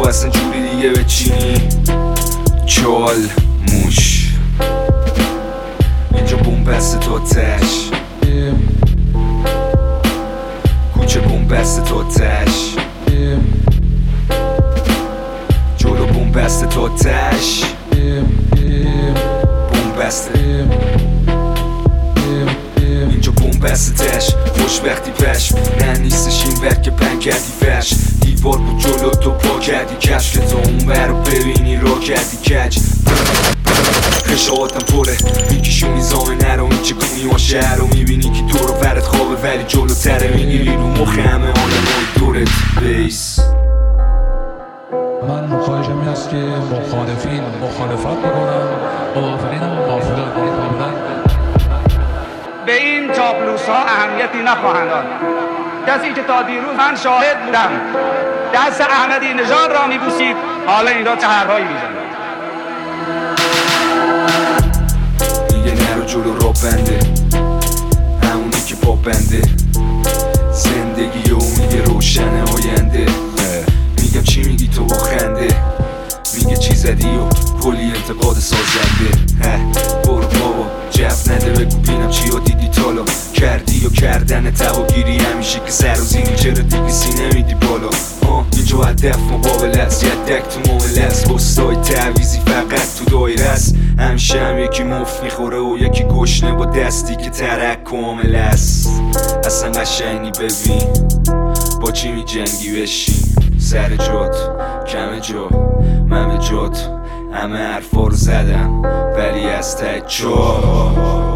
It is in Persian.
اصلا جوری دیگه بچینی چال موش اینجا بومبست تو تش کوچه بومبست تو تش جلو بومبست تو تش بومبسته اینجا بومبستش خوشبختی پش نه نیستش این ور که پن کردی فش دیوار بود جلو تو پا کردی کش که تو اون ور رو ببینی را کردی کج خشاعتم پره میکشون میزامه نرو این چه کنی و شهر رو میبینی که تو رو ورد خوابه ولی جلو تره میگیری رو مخ همه آدمای دورت بیس. من خواهشم این است که مخالفین مخالفت بکنن موافقین هم موافقت بکنن. به این چاپلوس ها اهمیتی نخواهند داد. کسی که تا دیروز من شاهد بودم دست احمدی نژاد را میبوسید حالا این را چه حرفایی میزند. میگه نرو جلو را بنده همونی که پا بنده زندگی و میگه روشن آینده میگم چی میگی تو با خنده میگه چی زدی و کلی انتقاد سازنده برو بابا جف نده بگو بینم چی ها دیدی تالا کردی و کردن تواگیری همیشه که سر و زیری چرا دیگه سینه میدی بالا اینجا هدف مقابل است یدک تو معامله است بستای تعویزی فقط تو دایره است همیشه هم یکی مفت میخوره و یکی گشنه با دستی که ترک کامل است اصلا قشنگی ببین با چی می جنگی بشین سر جات کم جا من به جات همه حرفا رو زدم ولی از ته جا